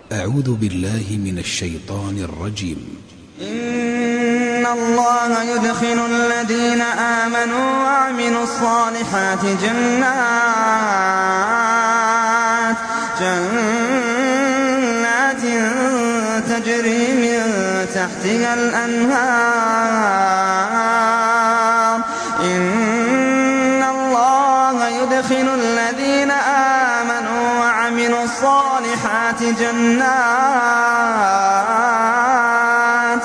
أعوذ بالله من الشيطان الرجيم. إن الله يدخل الذين آمنوا وعملوا الصالحات جنات تجري من تحتها الأنهار. إن الله يدخل الذين آمنوا وعملوا الصالحات جنات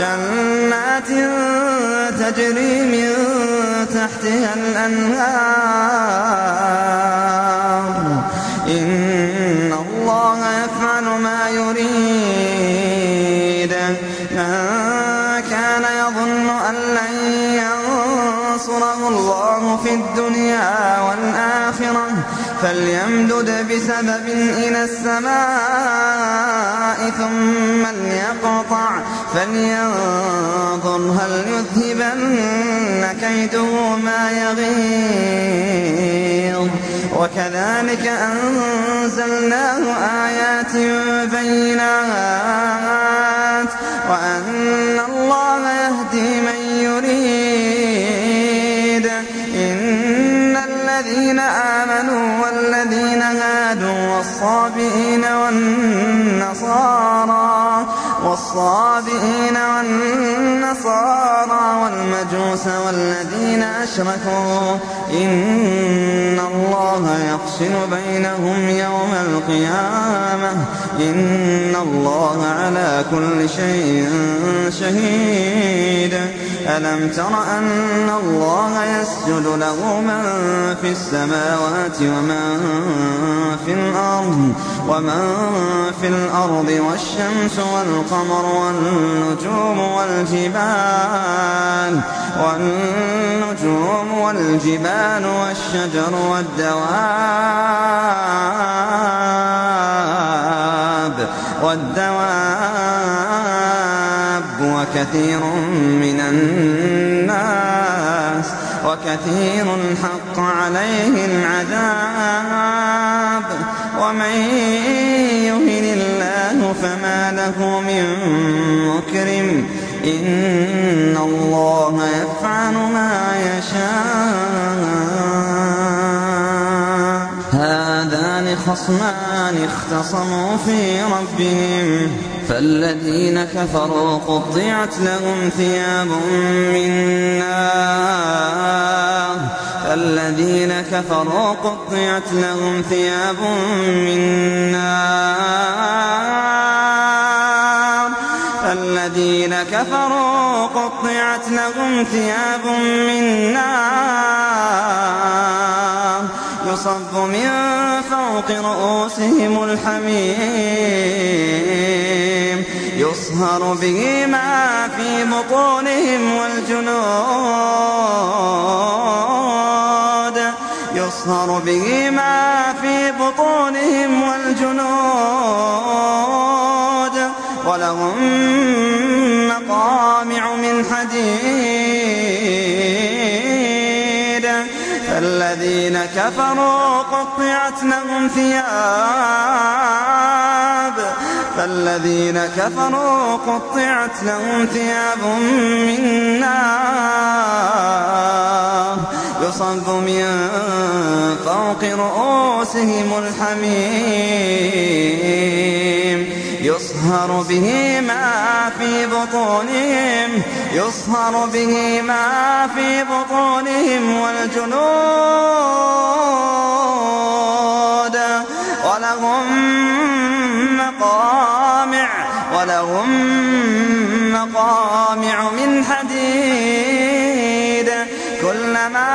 تجري من تحتها الأنهار. إن الله يفعل ما يريد. من كان يظن أن لن ينصره الله في الدنيا والآخرة فليمدد بسبب إلى السماء ثم ليقطع فلينظر هل يذهبن كيده ما يغيظ. وكذلك أنزلناه آيات بينات وأن الله يهدي من يريد. إن الذين آمنوا والذين هادوا والصابئين والنصارى والمجوس والذين أشركوا إن الله يفصل بينهم يوم القيامة. إن الله على كل شيء شهيد. ألم تر أن الله يسجد له من في السماوات ومن في الأرض والشمس والقمر والجبال والشجر والدواب وكثير حق عليه العذاب. ومن يهن الله فما له من مكرم. إن الله يفعل ما يشاء. هذان خصمان اختصموا في ربهم فالذين كفروا قطعت لهم ثياب من نار يصب من فوق رؤوسهم الحميم يصهر به ما في بطونهم والجنود ولهم مقامع من حديد. فالذين كفروا قطعت لهم ثياب من نار يصب من فوق رؤوسهم الحميم يصهر به ما في بطونهم والجنود ولهم مقامع من حديد. كلما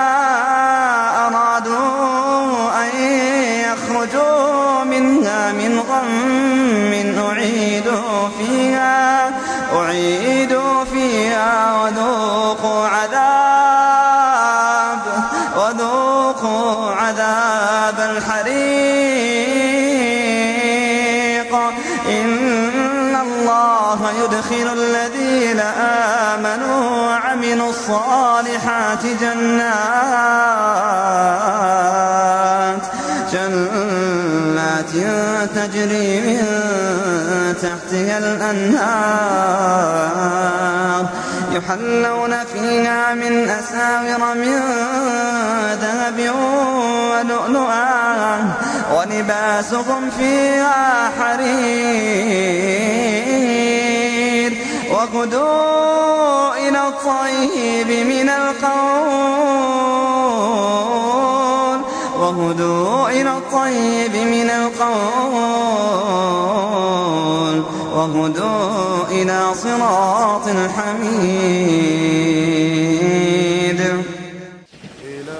أرادوا أن يخرجوا منها من غم أعيدوا فيها وذوقوا عذاب الحريق. إن الله يدخل الذين آمنوا وعملوا الصالحات جنات جنات تجري من تحتها الأنهار يحلون فيها من أساور من ذهب ولؤلؤا ولباسهم فيها حرير وهدوا إلى الطيب من القول وهدوا إلى صراط الحميد.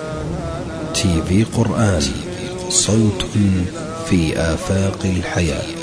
TV قرآن، صوت في آفاق الحياة.